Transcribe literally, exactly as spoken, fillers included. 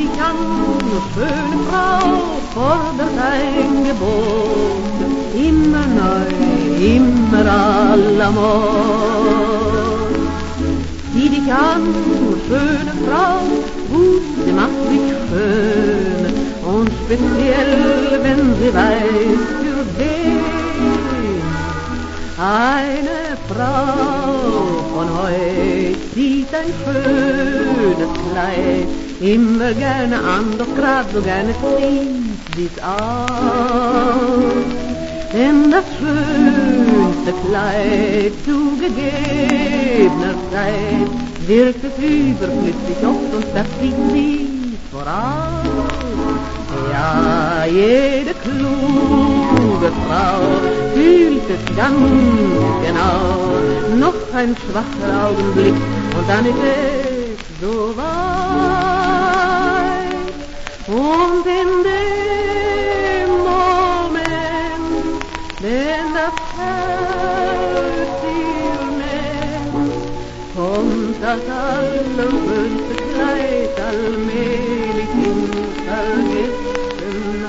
dich an, schöne Frau, fordert ein Gebot, immer neu, immer à la mode. Sieh dich an, schöne Frau, gut, sie macht dich schön, und speziell, wenn sie weiß, für wen. Eine Frau von heut sieht ein schönes Kleid immer gerne an, doch grad so gerne zieht sie's aus. Denn das schönste Kleid zu gegebener Zeit wirkt es überflüssig oft und das sieht sie voraus. Ja, jede kluge Frau fühlt es ganz genau. Noch ein schwacher Augenblick und dann ist es so weit. Und in dem Moment, wenn das Herz ihr nennt, kommt das allerschönste Kleid allmählich in Vergessen.